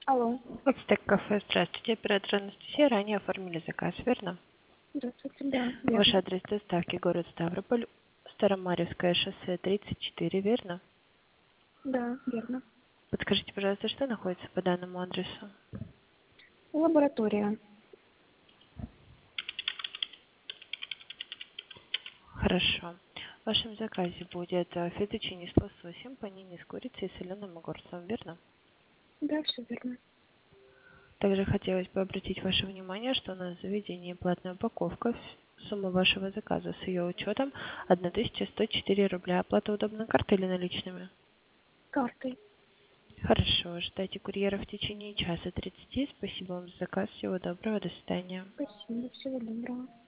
Алло, Ацтек кафе. Здравствуйте, оператор Анастасия. Ранее оформили заказ, верно? здравствуйте, да, Ваш верно. адрес доставки город Ставрополь, Старомарьевское шоссе 34, верно? Да, верно. Подскажите, пожалуйста, что находится по данному адресу? Лаборатория. Хорошо. В вашем заказе будет фетучини с лососем, панини с курицей и соленым огурцом, верно? Да, все верно. Также хотелось бы обратить ваше внимание, что у нас в заведении платная упаковка. Сумма вашего заказа с ее учетом 1104 рубля. Оплата удобна картой или наличными? Картой. Хорошо, ждайте курьера в течение часа 30. Спасибо вам за заказ. Всего доброго, до свидания. Спасибо, всего доброго.